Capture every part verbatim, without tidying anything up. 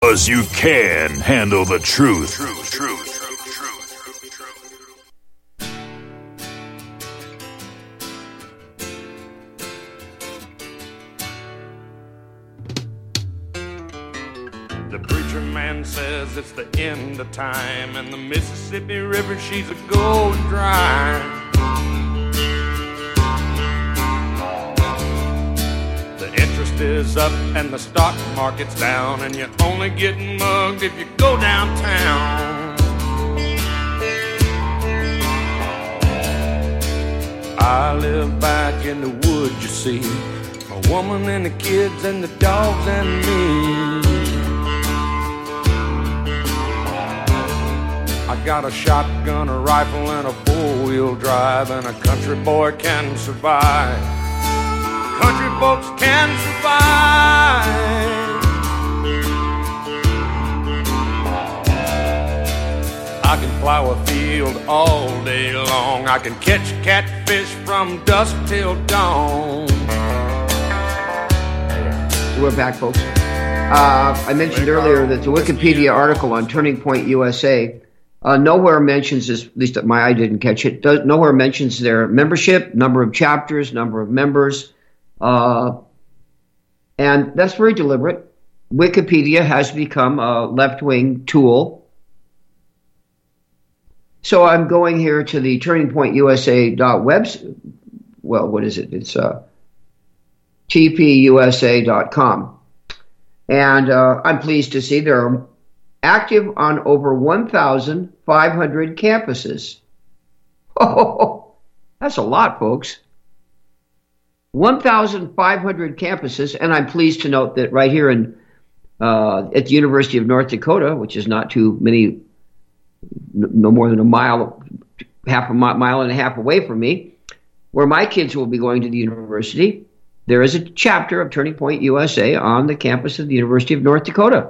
Because you can handle the truth. Truth, truth, truth, truth, truth, truth. The preacher man says it's the end of time, and the Mississippi River, she's a going dry. Interest is up and the stock market's down, and you're only getting mugged if you go downtown. I live back in the woods, you see, a woman and the kids and the dogs and me. I got a shotgun, a rifle, and a four-wheel drive, and a country boy can survive. Country folks can survive. I can plow a field all day long. I can catch catfish from dusk till dawn. We're back, folks. Uh, I mentioned earlier that the Wikipedia article on Turning Point U S A uh, nowhere mentions this, at least my I didn't catch it, does, nowhere mentions their membership, number of chapters, number of members. Uh, and that's very deliberate. Wikipedia has become a left-wing tool. So I'm going here to the Turning Point U S A dot webs. Well, what is it? It's uh, T P U S A dot com. And uh, I'm pleased to see they're active on over one thousand five hundred campuses. Oh, that's a lot, folks. one thousand five hundred campuses, and I'm pleased to note that right here in uh, at the University of North Dakota, which is not too many, no more than a mile, half a mile and a half away from me, where my kids will be going to the university, there is a chapter of Turning Point U S A on the campus of the University of North Dakota.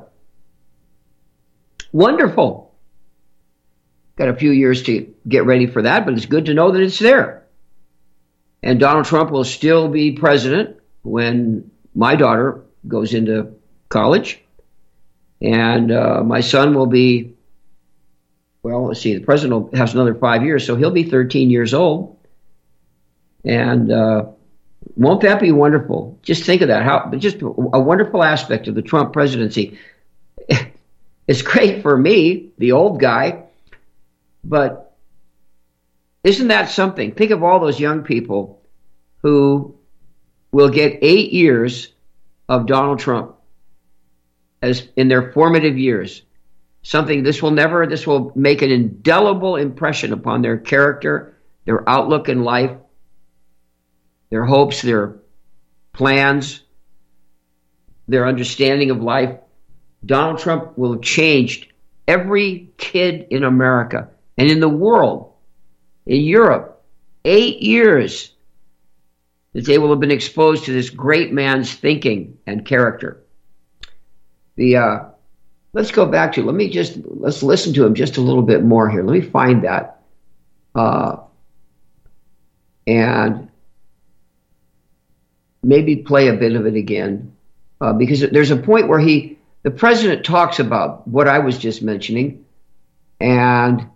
Wonderful. Got a few years to get ready for that, but it's good to know that it's there. And Donald Trump will still be president when my daughter goes into college. And uh, my son will be, well, let's see, the president has another five years, so he'll be thirteen years old. And uh, won't that be wonderful? Just think of that. How just a wonderful aspect of the Trump presidency. It's great for me, the old guy, but isn't that something? Think of all those young people who will get eight years of Donald Trump as in their formative years. Something this will never, this will make an indelible impression upon their character, their outlook in life, their hopes, their plans, their understanding of life. Donald Trump will have changed every kid in America and in the world, in Europe, eight years that they will have been exposed to this great man's thinking and character. The uh, let's go back to, let me just, let's listen to him just a little bit more here. Let me find that. Uh, and maybe play a bit of it again. Uh, because there's a point where he, the president talks about what I was just mentioning. And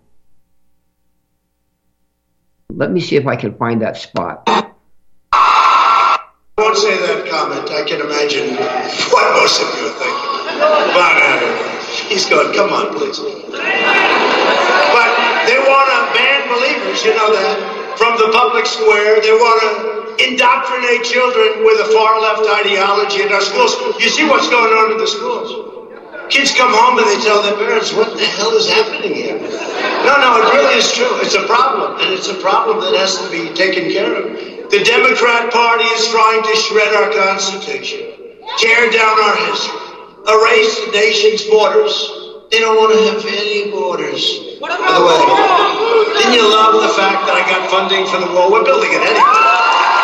let me see if I can find that spot. I won't say that comment. I can imagine what most of you are thinking. But uh, he's going, come on, please. But they want to ban believers, you know that, from the public square. They want to indoctrinate children with a far-left ideology in our schools. You see what's going on in the schools. Kids come home and they tell their parents, what the hell is happening here? No, no, it really is true. It's a problem, and it's a problem that has to be taken care of. The Democrat Party is trying to shred our Constitution, tear down our history, erase the nation's borders. They don't want to have any borders. By the way, didn't you love the fact that I got funding for the wall? We're building it anyway.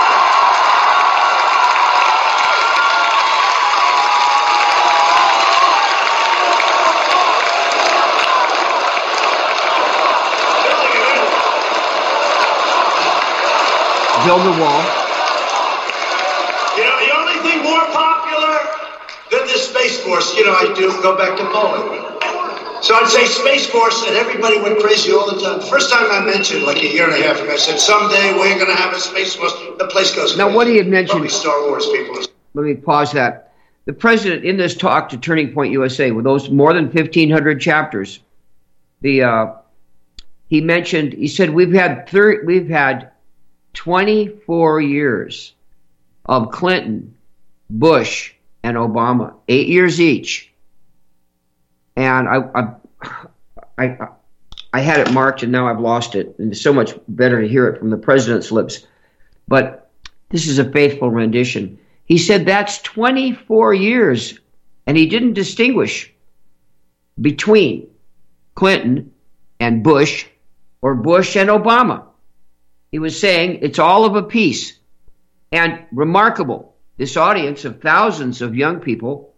Build the wall. You know, the only thing more popular than this space Force, you know, I do go back to Poland. So I'd say Space Force, and everybody went crazy all the time. The first time I mentioned, like a year and a half ago, I said, someday we're going to have a Space Force. The place goes crazy. Now, what he had mentioned... Probably Star Wars people. Let me pause that. The president, in this talk to Turning Point U S A, with those more than fifteen hundred chapters, the uh, he mentioned, he said, we've had thir- we've had twenty-four years of Clinton, Bush, and Obama, eight years each. And I, I, I, I had it marked, and now I've lost it. And it's so much better to hear it from the president's lips. But this is a faithful rendition. He said that's twenty-four years, and he didn't distinguish between Clinton and Bush or Bush and Obama. He was saying it's all of a piece. And remarkable, this audience of thousands of young people,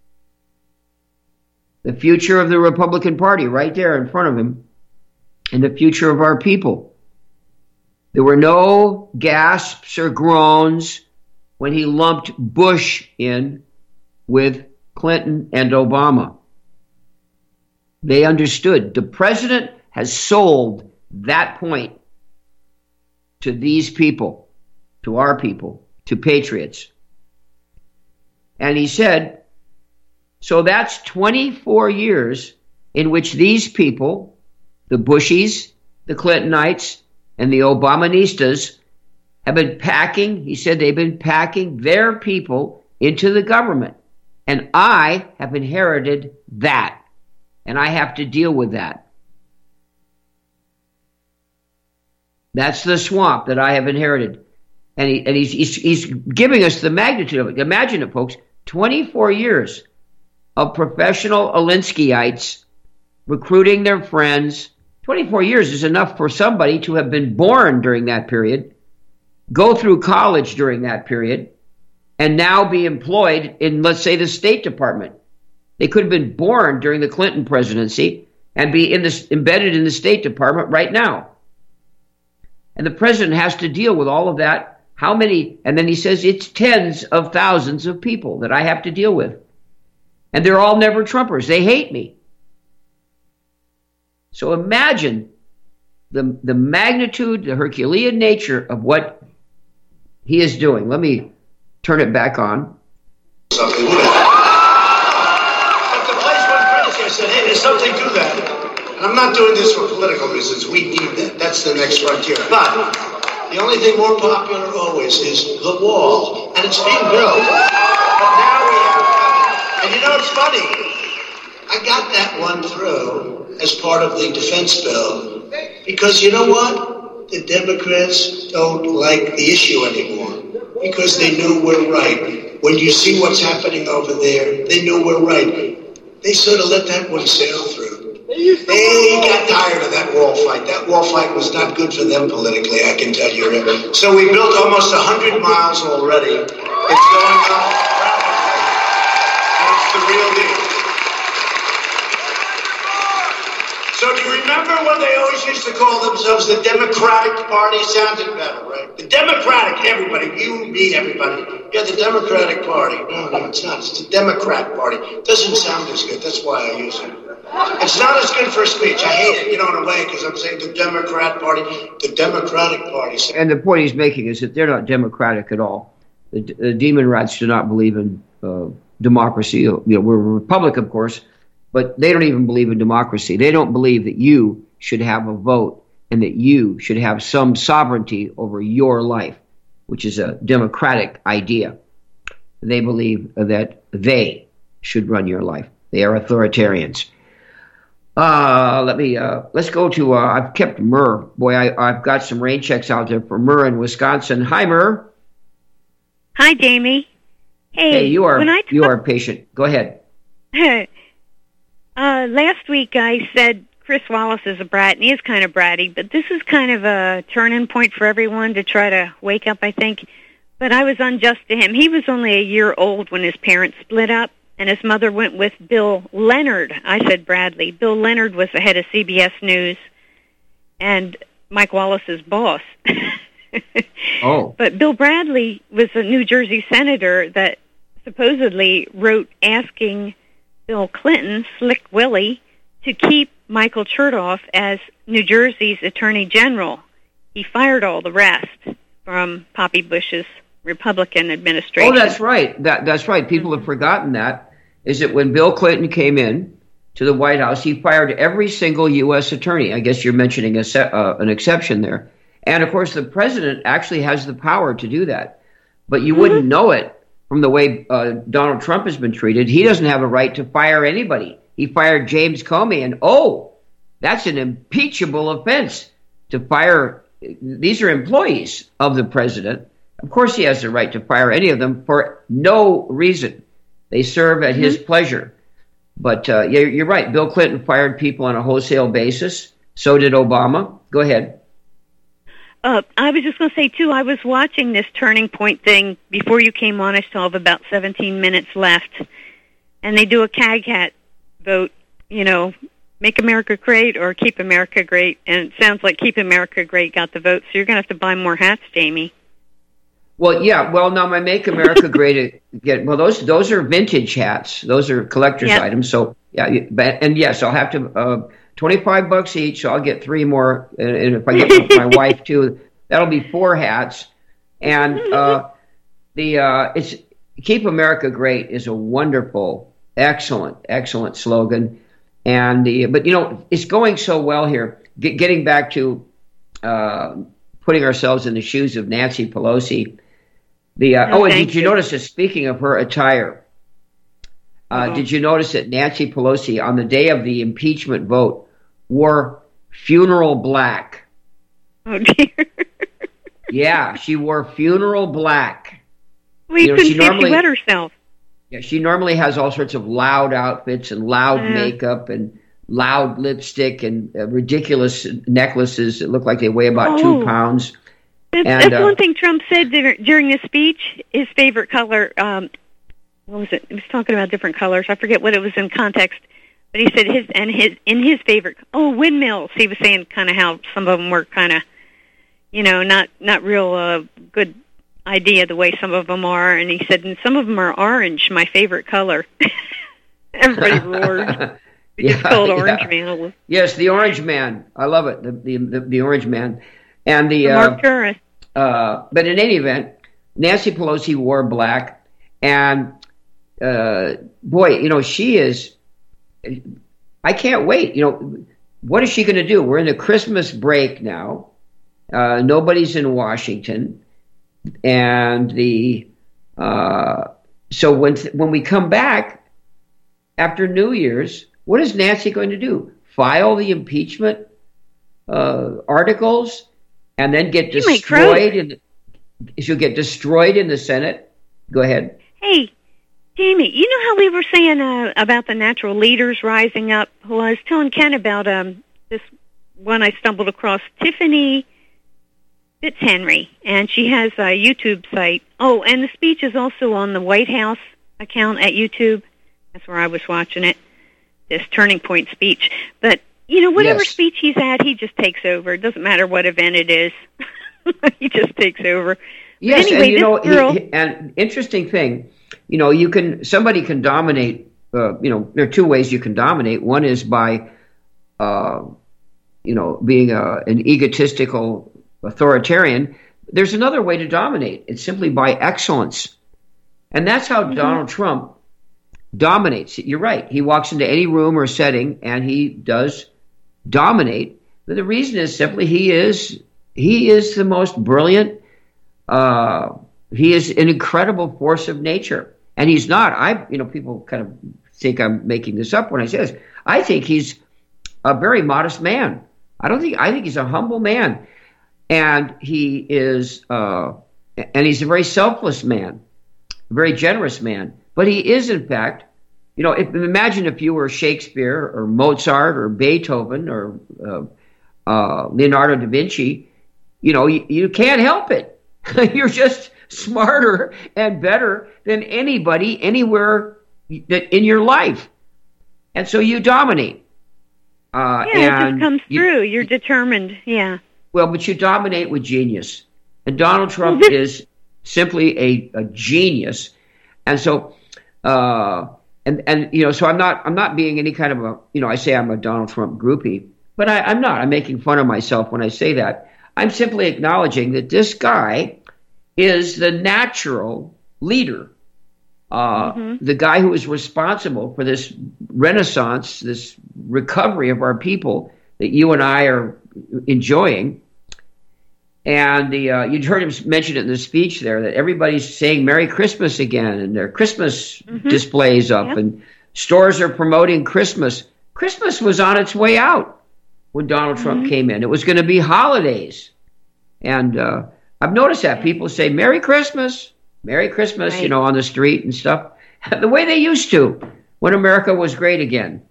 the future of the Republican Party right there in front of him, and the future of our people. There were no gasps or groans when he lumped Bush in with Clinton and Obama. They understood. The president has sold that point to these people, to our people, to patriots. And he said, so that's twenty-four years in which these people, the Bushies, the Clintonites, and the Obamanistas, have been packing, he said they've been packing their people into the government. And I have inherited that. And I have to deal with that. That's the swamp that I have inherited. And, he, and he's, he's, he's giving us the magnitude of it. Imagine it, folks. twenty-four years of professional Alinskyeites recruiting their friends. twenty-four years is enough for somebody to have been born during that period, go through college during that period, and now be employed in, let's say, the State Department. They could have been born during the Clinton presidency and be in this, embedded in the State Department right now. And the president has to deal with all of that. How many? And then he says it's tens of thousands of people that I have to deal with. And they're all never Trumpers. They hate me. So imagine the, the magnitude, the Herculean nature of what he is doing. Let me turn it back on. Something to that. But the place went crazy. I said, hey, there's something to that. And I'm not doing this for political reasons. We need that. That's the next frontier. But the only thing more popular always is the wall. And it's being built. But now we have nothing. And you know, it's funny. I got that one through as part of the defense bill. Because you know what? The Democrats don't like the issue anymore. Because they know we're right. When you see what's happening over there, they know we're right. They sort of let that one sail through. They got tired of that wall fight. That wall fight was not good for them politically, I can tell you. So we built almost one hundred miles already. It's going up rapidly. That's the real deal. So do you remember when they always used to call themselves the Democratic Party? Sounded better, right? The Democratic, everybody, you, me, everybody. Yeah, the Democratic Party. No, no, it's not. It's the Democrat Party. It doesn't sound as good. That's why I use it. It's not as good for speech. I hate it, you know, in a way, because I'm saying the Democrat Party, the Democratic Party. And the point he's making is that they're not democratic at all. The, the demon rats do not believe in uh, democracy. You know, we're a republic, of course, but they don't even believe in democracy. They don't believe that you should have a vote and that you should have some sovereignty over your life, which is a democratic idea. They believe that they should run your life. They are authoritarians. Uh, let me, uh, let's go to, uh, I've kept Murr. Boy, I, I've got some rain checks out there for Murr in Wisconsin. Hi, Murr. Hi, Jamie. Hey, hey you are, when I talk- you are patient. Go ahead. uh, last week I said Chris Wallace is a brat, and he is kind of bratty, but this is kind of a turning point for everyone to try to wake up, I think. But I was unjust to him. He was only a year old when his parents split up, and his mother went with Bill Leonard. I said Bradley. Bill Leonard was the head of C B S News and Mike Wallace's boss. Oh. But Bill Bradley was a New Jersey senator that supposedly wrote asking Bill Clinton, Slick Willie, to keep Michael Chertoff as New Jersey's Attorney General. He fired all the rest from Poppy Bush's Republican administration. Oh, that's right. That that's right. People have forgotten that. Is that when Bill Clinton came in to the White House, he fired every single U S attorney. I guess you're mentioning a se- uh, an exception there. And of course, the president actually has the power to do that, but you mm-hmm. wouldn't know it from the way uh, Donald Trump has been treated. He doesn't have a right to fire anybody. He fired James Comey, and oh, that's an impeachable offense to fire. These are employees of the president. Of course, he has the right to fire any of them for no reason. They serve at mm-hmm. his pleasure. But uh, you're, you're right. Bill Clinton fired people on a wholesale basis. So did Obama. Go ahead. Uh, I was just going to say, too, I was watching this Turning Point thing before you came on. I still have about seventeen minutes left. And they do a C A G hat vote, you know, Make America Great or Keep America Great. And it sounds like Keep America Great got the vote. So you're going to have to buy more hats, Jamie. Well, yeah. Well, now my Make America Great again. Well, those those are vintage hats. Those are collector's yep. items. So yeah, and yes, I'll have to uh, twenty-five bucks each. So I'll get three more, and, and if I get my wife too, that'll be four hats. And uh, the uh, it's Keep America Great is a wonderful, excellent, excellent slogan. And the but you know it's going so well here. Get, getting back to uh, putting ourselves in the shoes of Nancy Pelosi. The uh, oh, oh and did you, you notice that speaking of her attire? Uh, oh. Did you notice that Nancy Pelosi on the day of the impeachment vote wore funeral black? Oh dear. Yeah, she wore funeral black. Well, you, you know, couldn't she normally she wet herself. Yeah, she normally has all sorts of loud outfits and loud uh, makeup and loud lipstick and uh, ridiculous necklaces that look like they weigh about oh. two pounds. That's, and, that's uh, one thing Trump said during his speech. His favorite color, um, what was it? He was talking about different colors. I forget what it was in context, but he said his and his in his favorite. Oh, windmills. He was saying kind of how some of them were kind of, you know, not not real uh, good idea the way some of them are. And he said, and some of them are orange. My favorite color. Everybody roared. He yeah, just called Orange yeah. Man. Yes, the Orange Man. I love it. The the the, the Orange Man. And the, Mark uh, uh, but in any event, Nancy Pelosi wore black, and uh, boy, you know she is. I can't wait. You know, what is she going to do? We're in the Christmas break now. Uh, nobody's in Washington, and the uh, so when when we come back after New Year's, what is Nancy going to do? File the impeachment uh, articles? And then get destroyed, and she'll get destroyed in the Senate. Go ahead. Hey, Jamie, you know how we were saying uh, about the natural leaders rising up? Well, I was telling Ken about um, this one I stumbled across, Tiffany Fitzhenry, and she has a YouTube site. Oh, and the speech is also on the White House account at YouTube. That's where I was watching it, this Turning Point speech. But you know, whatever yes. speech he's at, he just takes over. It doesn't matter what event it is. He just takes over. Yes, anyway, and you know, girl... he, and interesting thing, you know, you can somebody can dominate. Uh, you know, there are two ways you can dominate. One is by, uh, you know, being a, an egotistical authoritarian. There's another way to dominate. It's simply by excellence, and that's how mm-hmm. Donald Trump dominates. You're right. He walks into any room or setting, and he does dominate. But the reason is simply he is he is the most brilliant. Uh, he is an incredible force of nature, and he's not. I, you know, people kind of think I'm making this up when I say this. I think he's a very modest man. I don't think. I think he's a humble man, and he is, uh, and he's a very selfless man, a very generous man. But he is, in fact, you know, if, imagine if you were Shakespeare or Mozart or Beethoven or uh, uh, Leonardo da Vinci. You know, you, you can't help it. You're just smarter and better than anybody anywhere in your life. And so you dominate. Uh, yeah, and it just comes you, through. You're determined, yeah. Well, but you dominate with genius. And Donald Trump is simply a, a genius. And so, uh, and and you know, so I'm not I'm not being any kind of a, you know, I say I'm a Donald Trump groupie, but I, I'm not. I'm making fun of myself when I say that. I'm simply acknowledging that this guy is the natural leader, uh, mm-hmm. the guy who is responsible for this renaissance, this recovery of our people that you and I are enjoying. And the uh, you'd heard him mention it in the speech there, that everybody's saying Merry Christmas again, and their Christmas mm-hmm. displays up, yep. and stores are promoting Christmas. Christmas was on its way out when Donald mm-hmm. Trump came in. It was going to be holidays. And uh, I've noticed that people say Merry Christmas, Merry Christmas, right. you know, on the street and stuff, the way they used to when America was great again.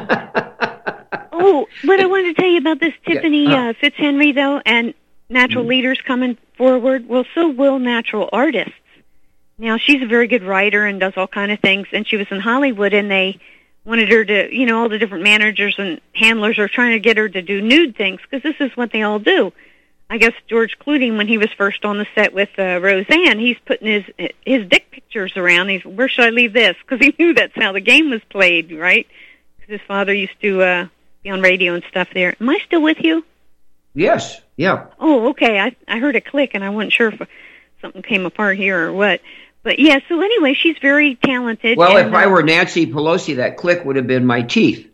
Oh, what I wanted to tell you about this Tiffany yeah. uh, Fitzhenry, though, and natural mm-hmm. leaders coming forward, well, so will natural artists. Now, she's a very good writer and does all kind of things, and she was in Hollywood, and they wanted her to, you know, all the different managers and handlers are trying to get her to do nude things, because this is what they all do. I guess George Clooney, when he was first on the set with uh, Roseanne, he's putting his his dick pictures around. He's, where should I leave this? Because he knew that's how the game was played, right? Because his father used to uh, be on radio and stuff there. Am I still with you? Yes, yeah. Oh, okay. I I heard a click, and I wasn't sure if something came apart here or what. But, yeah, so anyway, she's very talented. Well, and, if I were Nancy Pelosi, that click would have been my teeth.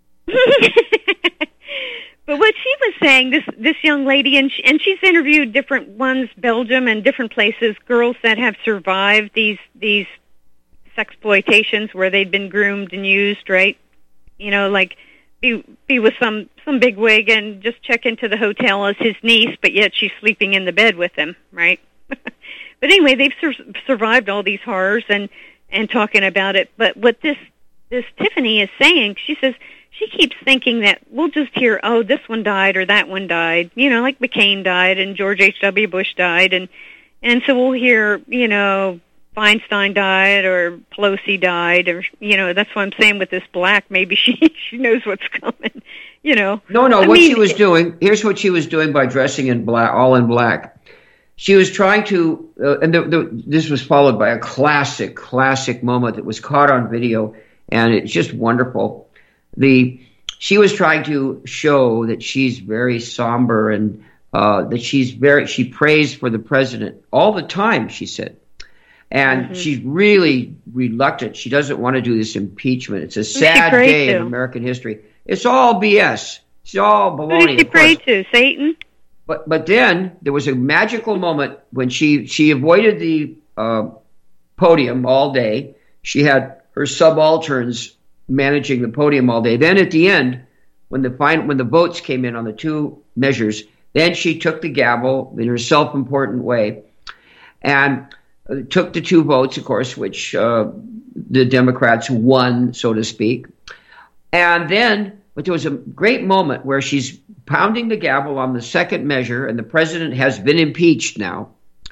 But what she was saying, this this young lady, and she, and she's interviewed different ones, Belgium and different places, girls that have survived these these sexploitations where they'd been groomed and used, right? You know, like be be with some some bigwig and just check into the hotel as his niece, but yet she's sleeping in the bed with him, right? But anyway, they've sur- survived all these horrors and and talking about it. But what this this Tiffany is saying, she says. She keeps thinking that we'll just hear, oh, this one died or that one died, you know, like McCain died and George H W. Bush died, and and so we'll hear, you know, Feinstein died or Pelosi died, or, you know, that's what I'm saying with this black. Maybe she she knows what's coming, you know. No, no, I what mean, she was doing, here's what she was doing by dressing in black, all in black. She was trying to, uh, and the, the, this was followed by a classic, classic moment that was caught on video, and it's just wonderful. The she was trying to show that she's very somber and uh, that she's very she prays for the president all the time, she said, and mm-hmm. she's really reluctant. She doesn't want to do this impeachment. It's a sad day to? in American history. It's all B S. It's all baloney. Who did she pray to? Satan. But but then there was a magical moment when she she avoided the uh, podium all day. She had her subalterns managing the podium all day. Then at the end, when the fine, when the votes came in on the two measures, then she took the gavel in her self-important way and uh, took the two votes, of course, which uh, the Democrats won, so to speak. And then, but there was a great moment where she's pounding the gavel on the second measure, and the president has been impeached now.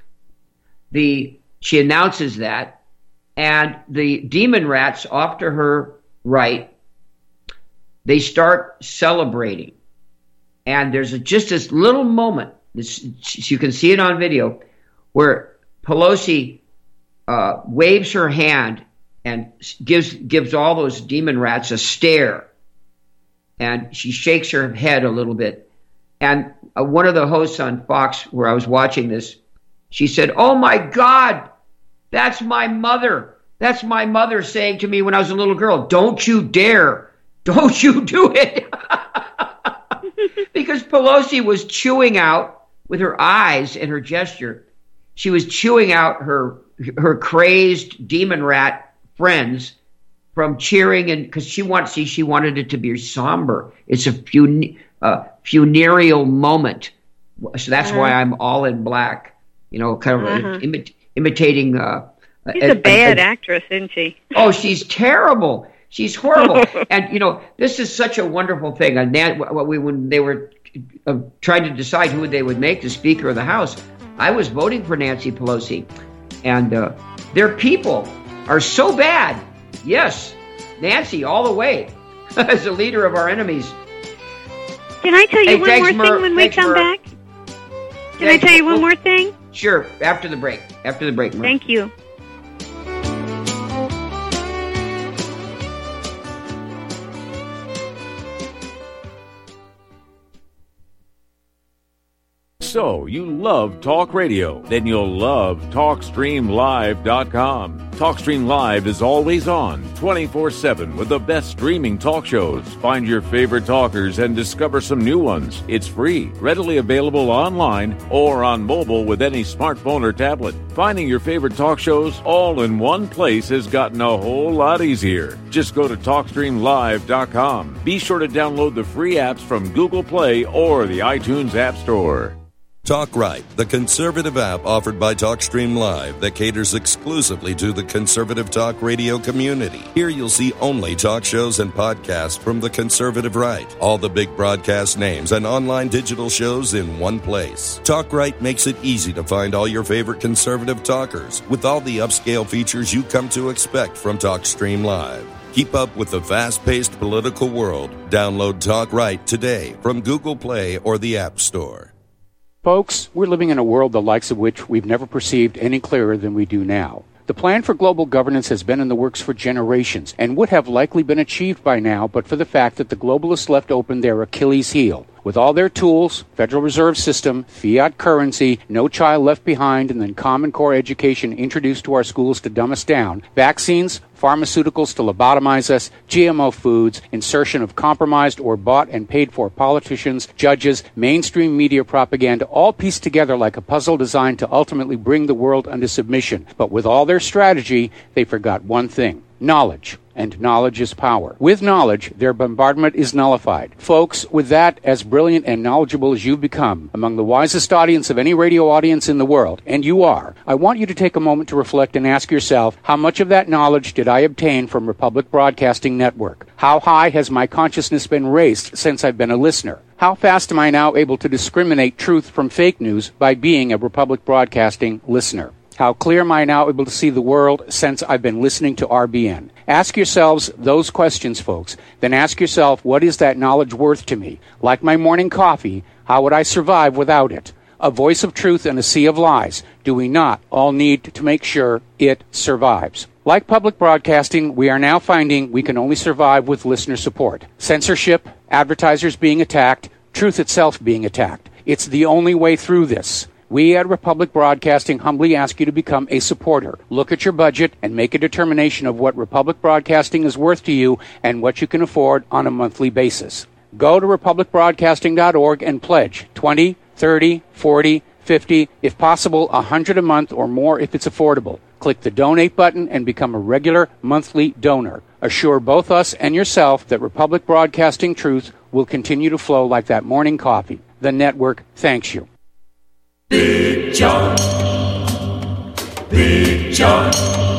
The she announces that, and the demon rats off to her right, they start celebrating. And there's a, just this little moment, this, you can see it on video, where Pelosi uh, waves her hand and gives gives all those demon rats a stare. And she shakes her head a little bit. And uh, one of the hosts on Fox, where I was watching this, she said, "Oh my God, that's my mother. That's my mother saying to me when I was a little girl, don't you dare, don't you do it." Because Pelosi was chewing out, with her eyes and her gesture, she was chewing out her her crazed demon rat friends from cheering, and because she wanted, see, she wanted it to be somber. It's a fun, uh, funereal moment. So that's uh-huh. why I'm all in black, you know, kind of uh-huh. imi- imitating... Uh, She's a, a bad a, a, actress, isn't she? Oh, she's terrible. She's horrible. And, you know, this is such a wonderful thing. And what we, when they were uh, trying to decide who they would make the Speaker of the House, I was voting for Nancy Pelosi. And uh, their people are so bad. Yes, Nancy all the way as a leader of our enemies. Can I tell you hey, one thanks, more Mer- thing when we come Mer- back? Can thanks, I tell you well, one more thing? Sure, after the break. After the break, Mer. Thank you. So, you love talk radio? Then you'll love talk stream live dot com. TalkStream Live is always on, twenty-four seven, with the best streaming talk shows. Find your favorite talkers and discover some new ones. It's free, readily available online or on mobile with any smartphone or tablet. Finding your favorite talk shows all in one place has gotten a whole lot easier. Just go to talk stream live dot com. Be sure to download the free apps from Google Play or the iTunes App Store. Talk Right, the conservative app offered by TalkStream Live that caters exclusively to the conservative talk radio community. Here you'll see only talk shows and podcasts from the conservative right. All the big broadcast names and online digital shows in one place. Talk Right makes it easy to find all your favorite conservative talkers with all the upscale features you come to expect from TalkStream Live. Keep up with the fast-paced political world. Download Talk Right today from Google Play or the App Store. Folks, we're living in a world the likes of which we've never perceived any clearer than we do now. The plan for global governance has been in the works for generations and would have likely been achieved by now but for the fact that the globalists left open their Achilles heel. With all their tools, Federal Reserve System, fiat currency, no child left behind, and then Common Core education introduced to our schools to dumb us down, vaccines, pharmaceuticals to lobotomize us, G M O foods, insertion of compromised or bought and paid for politicians, judges, mainstream media propaganda, all pieced together like a puzzle designed to ultimately bring the world under submission. But with all their strategy, they forgot one thing: knowledge. And knowledge is power. With knowledge, their bombardment is nullified. Folks, with that, as brilliant and knowledgeable as you've become, among the wisest audience of any radio audience in the world, and you are, I want you to take a moment to reflect and ask yourself, how much of that knowledge did I obtain from Republic Broadcasting Network? How high has my consciousness been raised since I've been a listener? How fast am I now able to discriminate truth from fake news by being a Republic Broadcasting listener? How clear am I now able to see the world since I've been listening to R B N? Ask yourselves those questions, folks. Then ask yourself, what is that knowledge worth to me? Like my morning coffee, how would I survive without it? A voice of truth in a sea of lies. Do we not all need to make sure it survives? Like public broadcasting, we are now finding we can only survive with listener support. Censorship, advertisers being attacked, truth itself being attacked. It's the only way through this. We at Republic Broadcasting humbly ask you to become a supporter. Look at your budget and make a determination of what Republic Broadcasting is worth to you and what you can afford on a monthly basis. Go to republic broadcasting dot org and pledge twenty, thirty, forty, fifty, if possible one hundred a month or more if it's affordable. Click the donate button and become a regular monthly donor. Assure both us and yourself that Republic Broadcasting truth will continue to flow like that morning coffee. The network thanks you. Big John, Big John.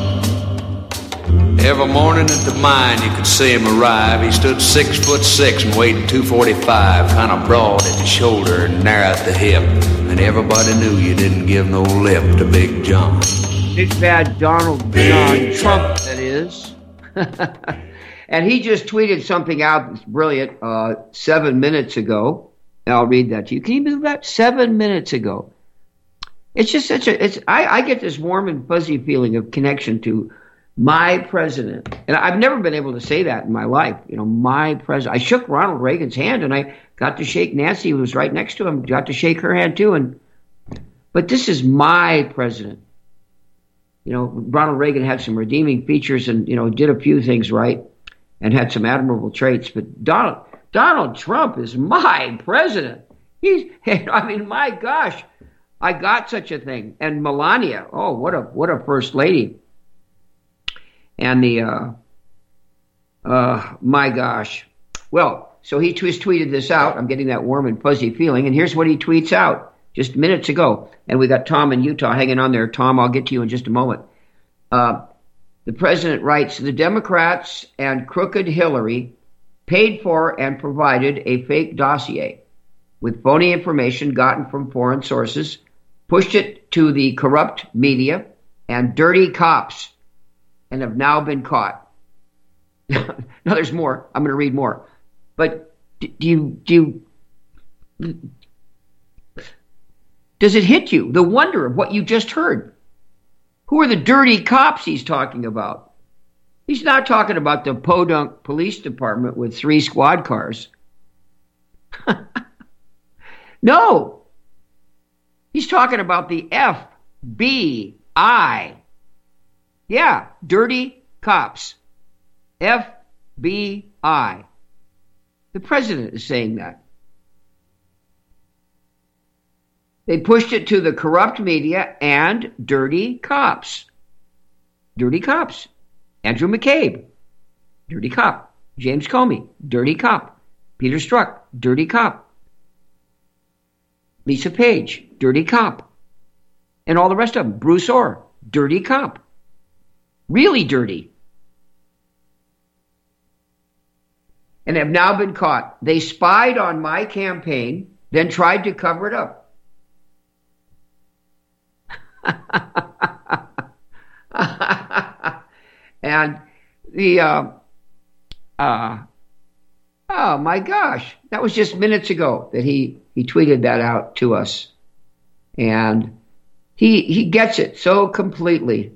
Every morning at the mine you could see him arrive. He stood six foot six and weighed two forty-five, kind of broad at the shoulder and narrow at the hip. And everybody knew you didn't give no lip to Big John. Big bad Donald John Trump, that is. And he just tweeted something out that's brilliant uh, seven minutes ago. And I'll read that to you. Can you believe that? Seven minutes ago. It's just such a, it's, I, I get this warm and fuzzy feeling of connection to my president. And I've never been able to say that in my life. You know, my president. I shook Ronald Reagan's hand and I got to shake Nancy, who was right next to him, got to shake her hand too. And, but this is my president. You know, Ronald Reagan had some redeeming features and, you know, did a few things right and had some admirable traits. But Donald, Donald Trump is my president. He's, I mean, my gosh. I got such a thing. And Melania, oh, what a what a first lady. And the, uh, uh, my gosh. Well, so he t- tweeted this out. I'm getting that warm and fuzzy feeling. And here's what he tweets out just minutes ago. And we got Tom in Utah hanging on there. Tom, I'll get to you in just a moment. Uh, the president writes, the Democrats and crooked Hillary paid for and provided a fake dossier with phony information gotten from foreign sources, pushed it to the corrupt media and dirty cops, and have now been caught. Now there's more. I'm going to read more. But do you, do you, does it hit you, the wonder of what you just heard? Who are the dirty cops he's talking about? He's not talking about the Podunk Police Department with three squad cars. No. He's talking about the F B I. Yeah, dirty cops. F B I. The president is saying that. They pushed it to the corrupt media and dirty cops. Dirty cops. Andrew McCabe, dirty cop. James Comey, dirty cop. Peter Strzok, dirty cop. Lisa Page, dirty cop. And all the rest of them. Bruce Orr, dirty cop. Really dirty. And have now been caught. They spied on my campaign, then tried to cover it up. And the, uh, uh, oh my gosh, that was just minutes ago that he, he tweeted that out to us. And he, he gets it so completely.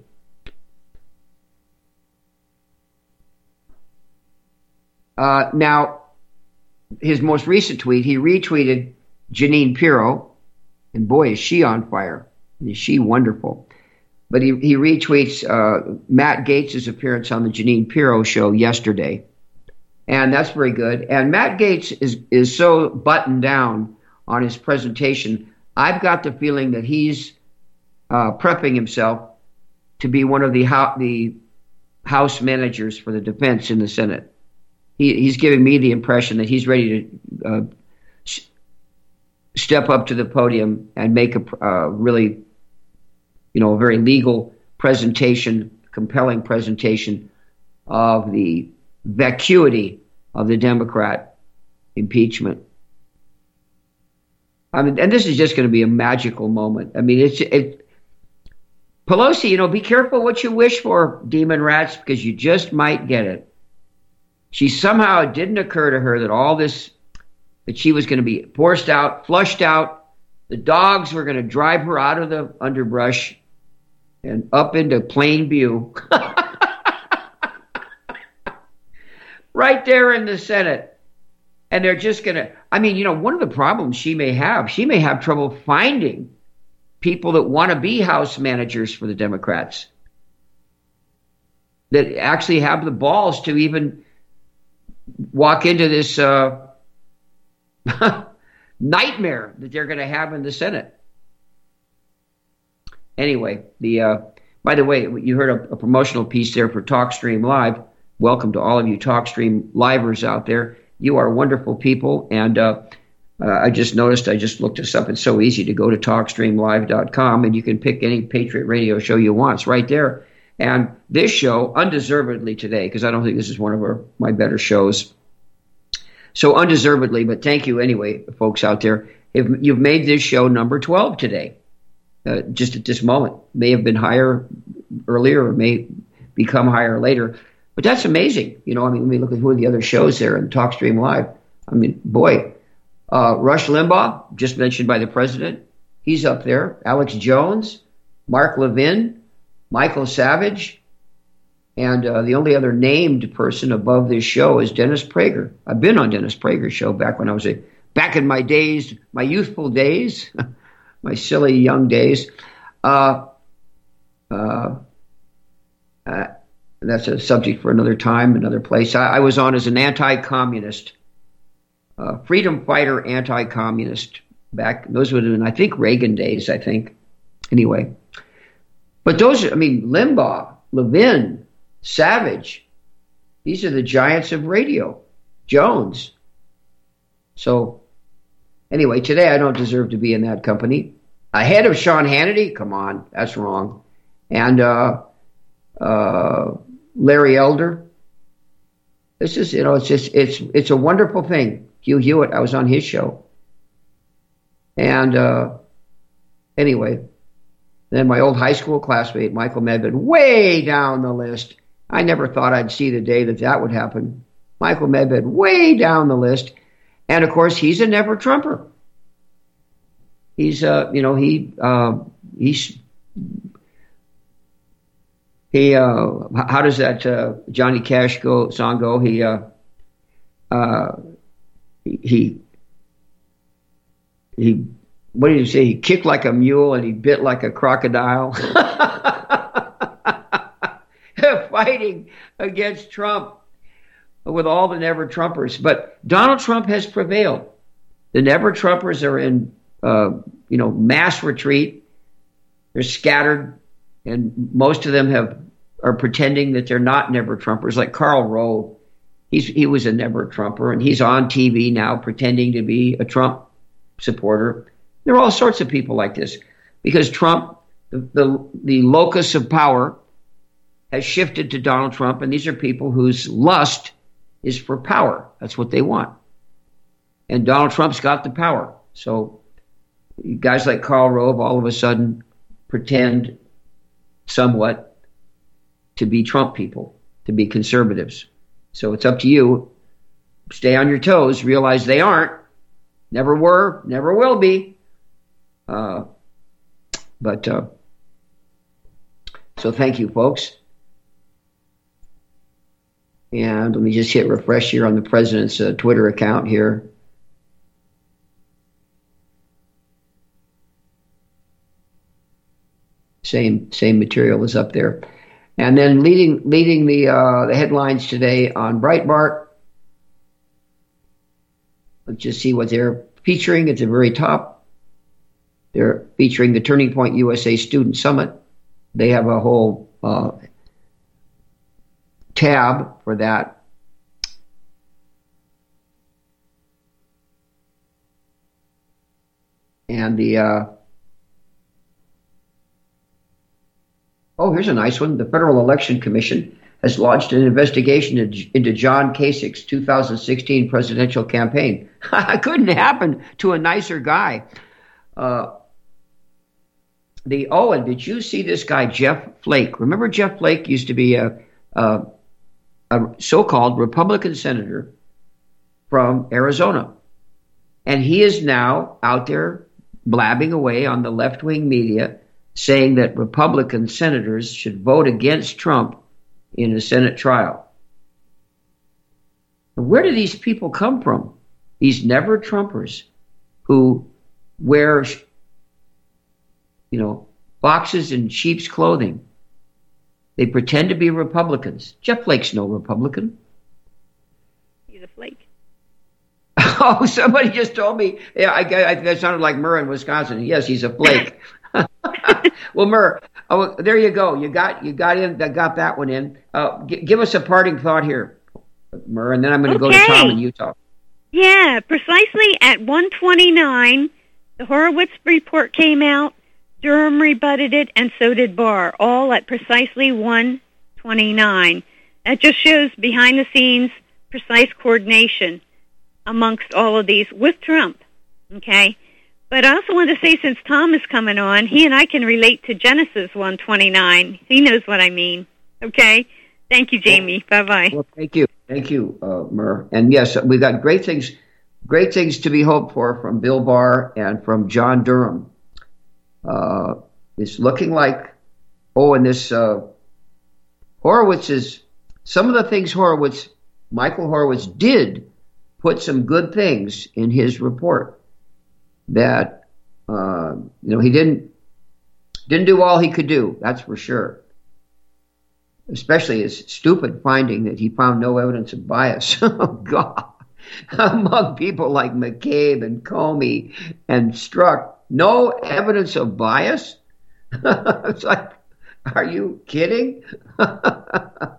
Uh, now, his most recent tweet, he retweeted Jeanine Pirro, and boy, is she on fire. Is she wonderful. But he, he retweets uh, Matt Gaetz' appearance on the Jeanine Pirro show yesterday. And that's very good. And Matt Gaetz is, is so buttoned down on his presentation, I've got the feeling that he's uh, prepping himself to be one of the, ho- the House managers for the defense in the Senate. He, he's giving me the impression that he's ready to uh, s- step up to the podium and make a uh, really, you know, a very legal presentation, compelling presentation of the vacuity of the Democrat impeachment. I mean, and this is just going to be a magical moment. I mean, it's it. Pelosi, you know, be careful what you wish for, demon rats, because you just might get it. She somehow, it didn't occur to her that all this, that she was going to be forced out, flushed out. The dogs were going to drive her out of the underbrush and up into plain view. Right there in the Senate. And they're just going to, I mean, you know, one of the problems she may have, she may have trouble finding people that want to be House managers for the Democrats, that actually have the balls to even walk into this uh, nightmare that they're going to have in the Senate. Anyway, the uh, by the way, you heard a, a promotional piece there for TalkStream Live. Welcome to all of you TalkStream Livers out there. You are wonderful people, and uh, uh, I just noticed, I just looked this up. It's so easy to go to talk stream live dot com, and you can pick any Patriot Radio show you want. It's right there. And this show, undeservedly today, because I don't think this is one of our, my better shows. So undeservedly, but thank you anyway, folks out there. If you've made this show number twelve today, uh, just at this moment. May have been higher earlier or may become higher later. But that's amazing. You know, I mean, let me look at who are the other shows there in TalkStream Live. I mean, boy, uh, Rush Limbaugh, just mentioned by the president. He's up there. Alex Jones, Mark Levin, Michael Savage, and uh, the only other named person above this show is Dennis Prager. I've been on Dennis Prager's show back when I was a, back in my days, my youthful days, my silly young days. Uh, uh, uh, that's a subject for another time, another place. I, I was on as an anti-communist, uh, freedom fighter, anti-communist back. Those would have been, I think, Reagan days. I think. Anyway. But those, I mean, Limbaugh, Levin, Savage, these are the giants of radio. Jones. So, anyway, today I don't deserve to be in that company. Ahead of Sean Hannity? Come on, that's wrong. And uh, uh, Larry Elder. This is, you know, it's just, it's it's a wonderful thing. Hugh Hewitt, I was on his show. And uh, anyway. Then my old high school classmate, Michael Medved, way down the list. I never thought I'd see the day that that would happen. Michael Medved, way down the list. And, of course, he's a never-Trumper. He's, uh, you know, he, uh, he's, he, uh, how does that uh, Johnny Cash go song go? He, uh, uh, he, he, what did he say? He kicked like a mule and he bit like a crocodile. Fighting against Trump with all the never-Trumpers. But Donald Trump has prevailed. The never-Trumpers are in, uh, you know, mass retreat. They're scattered, and most of them have are pretending that they're not never-Trumpers, like Karl Rove. He's, he was a never-Trumper, and he's on T V now pretending to be a Trump supporter. There are all sorts of people like this because Trump, the, the, the locus of power, has shifted to Donald Trump, and these are people whose lust is for power. That's what they want. And Donald Trump's got the power. So guys like Karl Rove all of a sudden pretend somewhat to be Trump people, to be conservatives. So it's up to you. Stay on your toes. Realize they aren't. Never were. Never will be. Uh, but uh, so thank you, folks. And let me just hit refresh here on the president's uh, Twitter account here. Same same material is up there. And then leading leading the uh, the headlines today on Breitbart. Let's just see what they're featuring at the very top. They're featuring the Turning Point U S A Student Summit. They have a whole uh, tab for that. And the uh, oh, here's a nice one. The Federal Election Commission has launched an investigation into John Kasich's two thousand sixteen presidential campaign. It couldn't happen to a nicer guy. Uh, the oh, and did you see this guy Jeff Flake? Remember Jeff Flake used to be a, a, a so-called Republican senator from Arizona, and he is now out there blabbing away on the left-wing media, saying that Republican senators should vote against Trump in a Senate trial. Where do these people come from? These never-Trumpers who wear, you know, boxes in sheep's clothing. They pretend to be Republicans. Jeff Flake's no Republican. He's a flake. Oh, somebody just told me. Yeah, I, I, that sounded like Murr in Wisconsin. Yes, he's a flake. Well, Murr, oh, there you go. You got you got in. Got that one in. Uh, g- give us a parting thought here, Murr, and then I'm going to okay. go to Tom in Utah. Yeah, precisely at one twenty-nine, the Horowitz report came out. Durham rebutted it, and so did Barr. All at precisely one twenty-nine. That just shows behind the scenes precise coordination amongst all of these with Trump. Okay. But I also want to say, since Tom is coming on, he and I can relate to Genesis one twenty-nine. He knows what I mean. Okay? Thank you, Jamie. Well, bye-bye. Well, thank you. Thank you, uh, Murr. And yes, we've got great things great things to be hoped for from Bill Barr and from John Durham. Uh, it's looking like, oh, and this uh, Horowitz is, some of the things Horowitz, Michael Horowitz did put some good things in his report. That uh, you know he didn't didn't do all he could do. That's for sure. Especially his stupid finding that he found no evidence of bias. Oh God, among people like McCabe and Comey and Strzok, no evidence of bias. It's like, are you kidding? uh,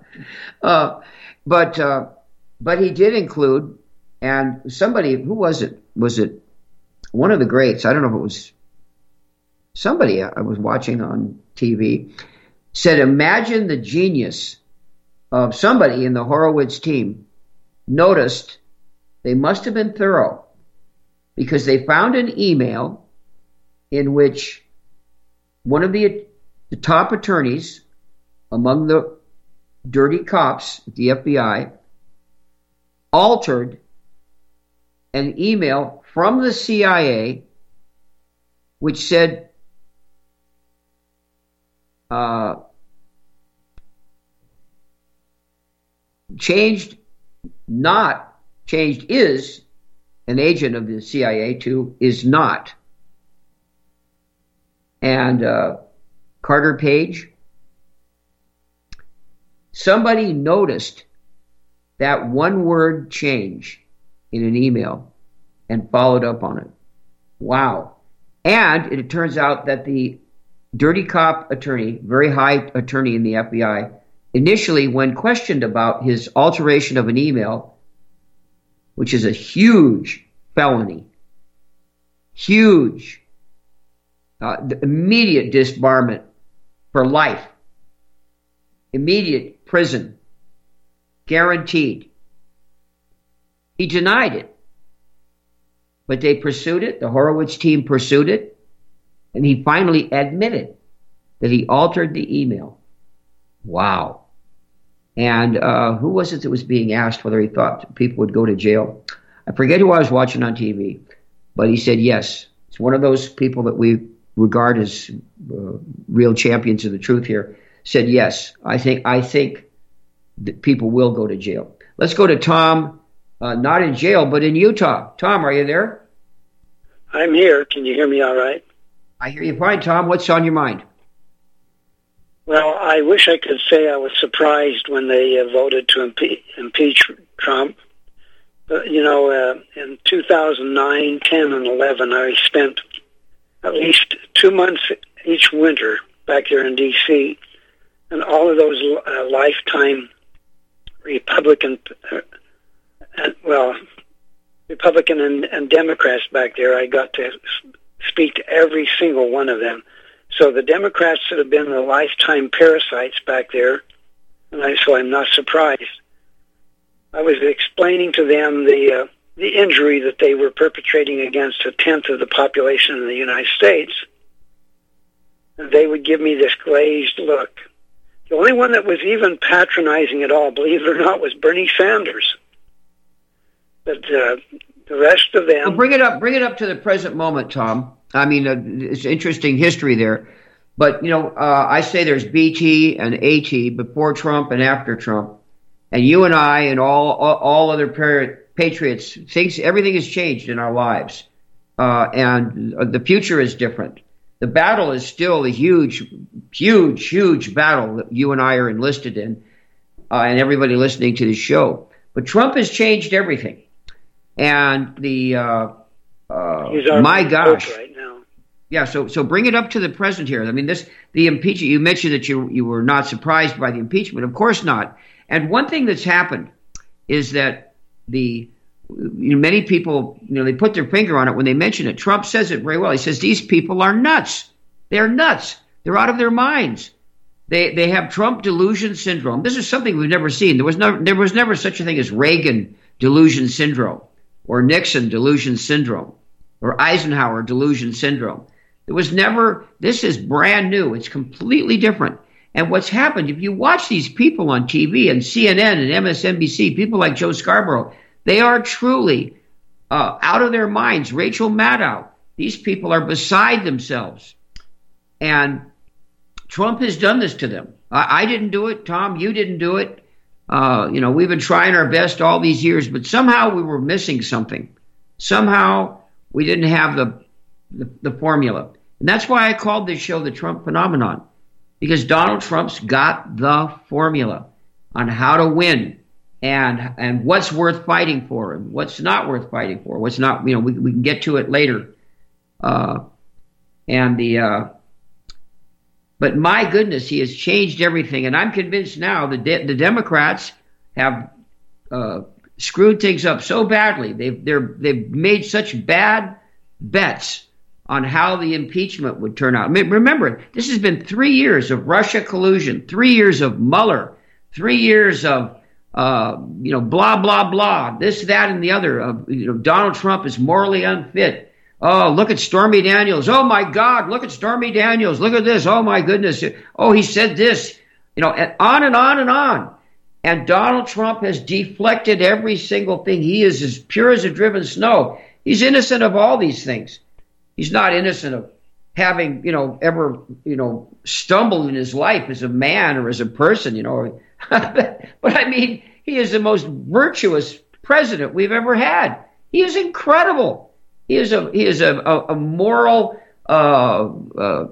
but uh, but he did include, and somebody, who was it? Was it one of the greats? I don't know if it was somebody I was watching on T V, said, imagine the genius of somebody in the Horowitz team noticed they must have been thorough because they found an email in which one of the, the top attorneys among the dirty cops at the F B I altered an email from the C I A, which said, uh, changed not, changed is an agent of the C I A to is not. and uh, Carter Page. Somebody noticed that one word change in an email and followed up on it. Wow. And it turns out that the dirty cop attorney, very high attorney in the F B I, initially, when questioned about his alteration of an email, which is a huge felony, huge, uh, immediate disbarment for life, immediate prison, guaranteed. He denied it. But they pursued it, the Horowitz team pursued it, and he finally admitted that he altered the email. Wow. And uh, who was it that was being asked whether he thought people would go to jail? I forget who I was watching on T V, but he said yes. It's one of those people that we regard as uh, real champions of the truth here. Said yes, I think I think that people will go to jail. Let's go to Tom, uh, not in jail, but in Utah. Tom, are you there? I'm here. Can you hear me all right? I hear you fine, Tom. What's on your mind? Well, I wish I could say I was surprised when they uh, voted to impe- impeach Trump. But, you know, uh, in two thousand nine, ten, and eleven, I spent at least two months each winter back here in D C, and all of those uh, lifetime Republican, uh, and, well, Republican and, and Democrats back there, I got to speak to every single one of them. So the Democrats that have been the lifetime parasites back there, and I, so I'm not surprised. I was explaining to them the uh, the injury that they were perpetrating against a tenth of the population in the United States, and they would give me this glazed look. The only one that was even patronizing at all, believe it or not, was Bernie Sanders. But uh, the rest of them... Well, bring it up, bring it up to the present moment, Tom. I mean, uh, it's interesting history there. But, you know, uh, I say there's B T and A T, before Trump and after Trump. And you and I and all all, all other par- patriots, things, everything has changed in our lives. Uh, and the future is different. The battle is still a huge, huge, huge battle that you and I are enlisted in, uh, and everybody listening to this show. But Trump has changed everything. And the, uh, uh, my gosh. Right now. Yeah, so so bring it up to the present here. I mean, this the impeachment, you mentioned that you you were not surprised by the impeachment. Of course not. And one thing that's happened is that the you know, many people, you know, they put their finger on it when they mention it. Trump says it very well. He says these people are nuts. They're nuts. They're out of their minds. They they have Trump delusion syndrome. This is something we've never seen. There was no there was never such a thing as Reagan delusion syndrome, or Nixon delusion syndrome, or Eisenhower delusion syndrome. There was never. This is brand new. It's completely different. And what's happened, if you watch these people on T V and C N N and M S N B C, people like Joe Scarborough, they are truly uh, out of their minds. Rachel Maddow, these people are beside themselves. And Trump has done this to them. I, I didn't do it. Tom, you didn't do it. Uh, you know, we've been trying our best all these years, but somehow we were missing something. Somehow we didn't have the, the, the formula. And that's why I called this show the Trump Phenomenon, because Donald Trump's got the formula on how to win and and what's worth fighting for and what's not worth fighting for. What's not, you know, we, we can get to it later. Uh, and the, uh, but my goodness, he has changed everything. And I'm convinced now that de- the Democrats have uh, screwed things up so badly. They've they're they've made such bad bets on how the impeachment would turn out. I mean, remember, this has been three years of Russia collusion, three years of Mueller, three years of, uh, you know, blah, blah, blah, this, that, and the other. Uh, you know, Donald Trump is morally unfit. Oh, look at Stormy Daniels. Oh, my God, look at Stormy Daniels. Look at this. Oh, my goodness. Oh, he said this. You know, and on and on and on. And Donald Trump has deflected every single thing. He is as pure as a driven snow. He's innocent of all these things. He's not innocent of having, you know, ever, you know, stumbled in his life as a man or as a person, you know. But I mean, he is the most virtuous president we've ever had. He is incredible. He is a he is a, a, a moral uh, uh,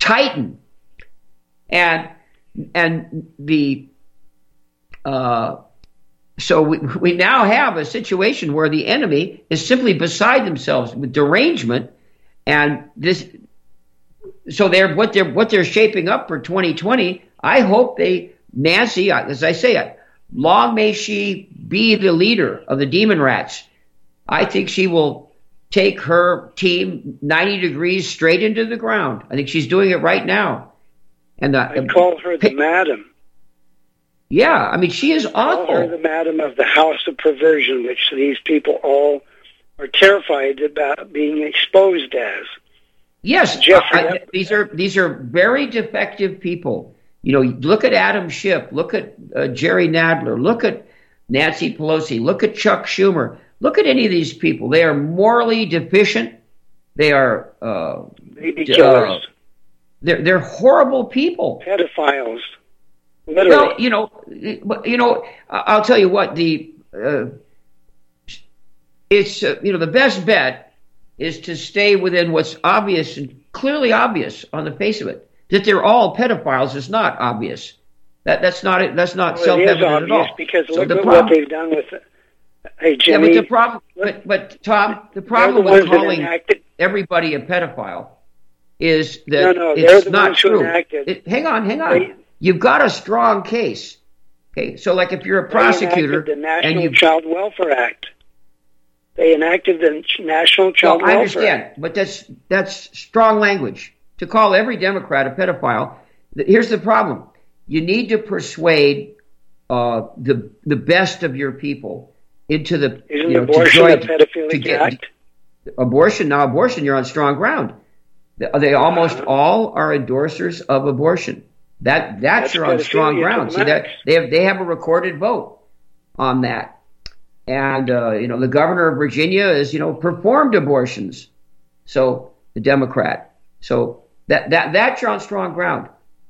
tighten. And and the uh, so we we now have a situation where the enemy is simply beside themselves with derangement, and this. So they're what they're what they're shaping up for twenty twenty. I hope they Nancy, as I say, long may she be the leader of the Demon Rats. I think she will take her team ninety degrees straight into the ground. I think she's doing it right now. And the, I call her the madam. Yeah, I mean, she is awful. I call her the madam of the house of perversion, which these people all are terrified about being exposed as. Yes, Jeffrey, I, these are these are very defective people. You know, look at Adam Schiff, look at uh, Jerry Nadler, look at Nancy Pelosi, look at Chuck Schumer, look at any of these people. They are morally deficient. They are uh, baby killers. Uh, they're they're horrible people. Pedophiles. Literally. Well, you know, you know, I'll tell you what. The uh, it's uh, you know the best bet is to stay within what's obvious and clearly obvious on the face of it. That they're all pedophiles is not obvious. That that's not it. That's not well, self-evident it is obvious at all. Because so look the at problem, what they've done with. Hey Jimmy. Yeah, but the problem, but but Tom, the problem the with ones calling enacted, everybody a pedophile is that no, no, it's the not ones who true. enacted, It, hang on, hang on. they, You've got a strong case. Okay, so like if you're a prosecutor the National and you Child Welfare Act. They enacted the National Child well, I Welfare understand, Act. but that's that's strong language to call every Democrat a pedophile. Here's the problem: you need to persuade uh, the the best of your people into the Isn't you know, abortion to a join, pedophilic to get, act? Abortion now, abortion, you're on strong ground. They, they almost uh-huh. all are endorsers of abortion. That that's, that's you're on strong ground. See that they have they have a recorded vote on that, and uh, you know the governor of Virginia is you know performed abortions, so the Democrat. So that that that's you're on strong ground,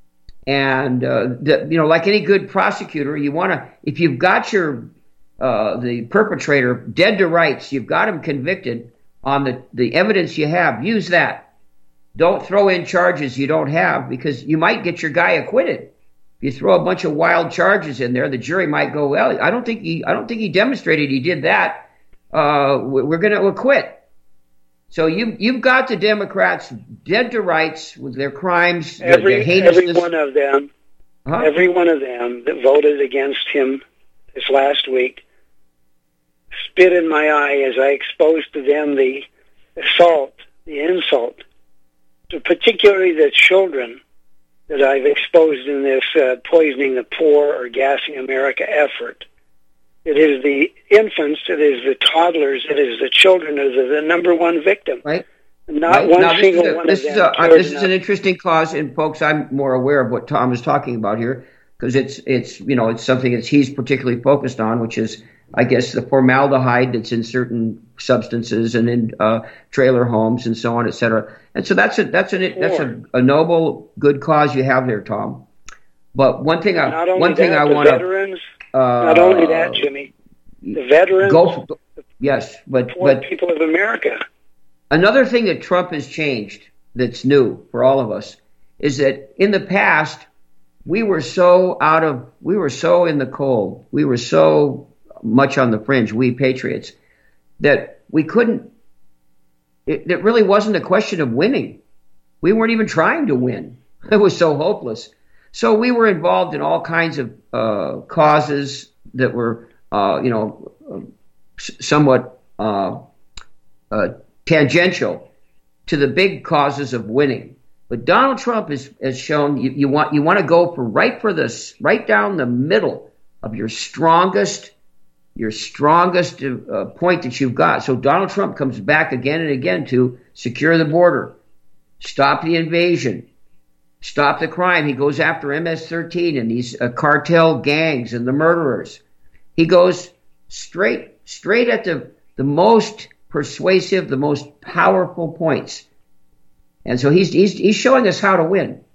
and uh, the, you know like any good prosecutor, you want to if you've got your uh, the perpetrator dead to rights, you've got him convicted on the the evidence you have. Use that. Don't throw in charges you don't have because you might get your guy acquitted. If you throw a bunch of wild charges in there, the jury might go, well, I don't think he, I don't think he demonstrated he did that. Uh, we're going to acquit. So you, you've got the Democrats dead to rights with their crimes, every, their heinousness. Every one of them, huh? every one of them that voted against him this last week spit in my eye as I exposed to them the assault, the insult, to particularly the children that I've exposed in this uh, poisoning the poor or gassing America effort. It is the infants, it is the toddlers, it is the children that are the number one victim. Right. Not right. one now, single a, one this of is them. A, this enough. is an interesting cause, and folks, I'm more aware of what Tom is talking about here because it's it's you know it's something that he's particularly focused on, which is I guess the formaldehyde that's in certain substances and in uh, trailer homes and so on, et cetera. And so that's a that's a that's a, a noble, good cause you have there, Tom. But one thing I not only one thing that, I the want veterans, to uh, not only that, Jimmy, the veterans, go for, yes, but poor but people of America. Another thing that Trump has changed that's new for all of us is that in the past we were so out of we were so in the cold, we were so much on the fringe, we patriots, that we couldn't. It, it really wasn't a question of winning. We weren't even trying to win. It was so hopeless. So we were involved in all kinds of uh, causes that were, uh, you know, uh, somewhat uh, uh, tangential to the big causes of winning. But Donald Trump has, has shown you, you want you want to go for right for this, right down the middle of your strongest. Your strongest uh, point that you've got. So Donald Trump comes back again and again to secure the border, stop the invasion, stop the crime. He goes after M S thirteen and these uh, cartel gangs and the murderers. He goes straight, straight at the, the most persuasive, the most powerful points. And so he's he's he's showing us how to win.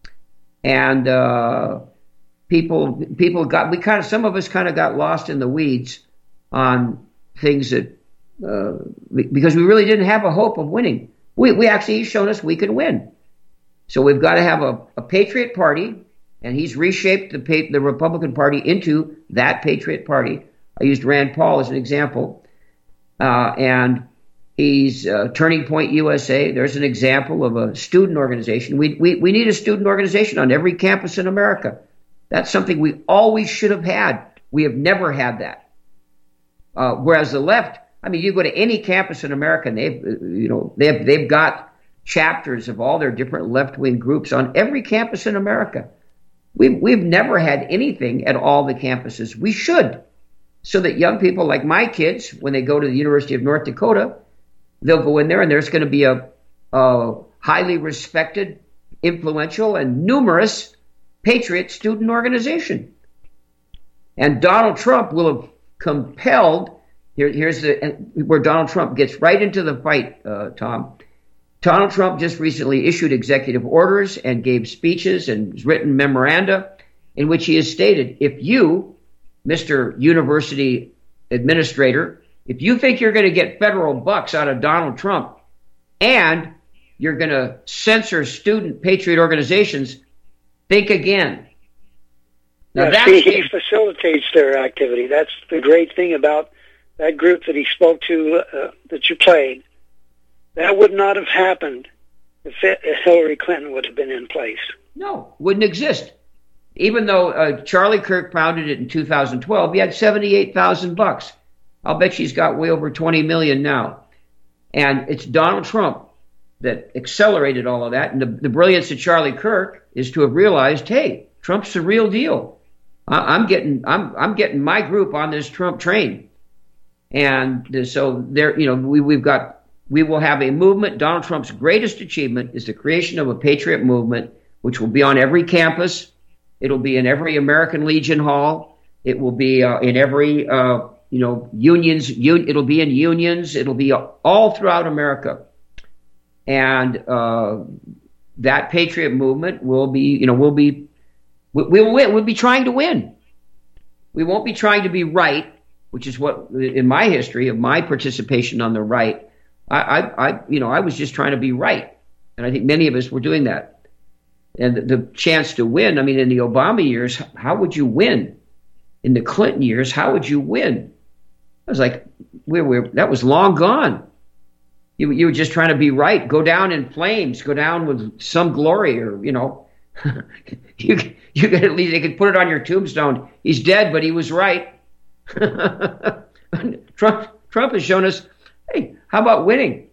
And uh, people people got we kind of some of us kind of got lost in the weeds on things that uh, because we really didn't have a hope of winning. We we actually he's shown us we can win. So we've got to have a, a Patriot Party, and he's reshaped the, the Republican Party into that Patriot Party. I used Rand Paul as an example. Uh, and he's uh, Turning Point U S A. There's an example of a student organization. We, we, we need a student organization on every campus in America. That's something we always should have had. We have never had that. Uh, whereas the left, I mean, you go to any campus in America, and they've, you know, they've, they've got chapters of all their different left-wing groups on every campus in America. We've, we've never had anything at all the campuses. We should. So that young people like my kids, when they go to the University of North Dakota, they'll go in there and there's going to be a, a highly respected, influential, and numerous patriot student organization. And Donald Trump will have compelled, here, here's the, where Donald Trump gets right into the fight, uh, Tom. Donald Trump just recently issued executive orders and gave speeches and written memoranda in which he has stated, if you, Mister University Administrator, if you think you're going to get federal bucks out of Donald Trump and you're going to censor student patriot organizations, think again. Now, yes, that's he, he facilitates their activity. That's the great thing about that group that he spoke to, uh, that you played. That would not have happened if, it, if Hillary Clinton would have been in place. No, wouldn't exist. Even though uh, Charlie Kirk founded it in two thousand twelve, he had seventy-eight thousand bucks. I'll bet she's got way over twenty million now. And it's Donald Trump that accelerated all of that. And the, the brilliance of Charlie Kirk is to have realized, hey, Trump's the real deal. I, I'm getting, I'm, I'm getting my group on this Trump train. And so there, you know, we, we've got, we will have a movement. Donald Trump's greatest achievement is the creation of a patriot movement, which will be on every campus. It'll be in every American Legion Hall. It will be uh, in every, uh, you know, unions. Un- it'll be in unions. It'll be all throughout America. And uh, that patriot movement will be, you know, will be, we, we'll win. We'll be trying to win. We won't be trying to be right, which is what, in my history of my participation on the right, I, I, I you know, I was just trying to be right. And I think many of us were doing that. And the, the chance to win, I mean, in the Obama years, how would you win? In the Clinton years, how would you win? I was like, we're, we're, that was long gone. You, you were just trying to be right. Go down in flames. Go down with some glory, or, you know, you, you could at least, they could put it on your tombstone. He's dead, but he was right. Trump, Trump has shown us, hey, how about winning?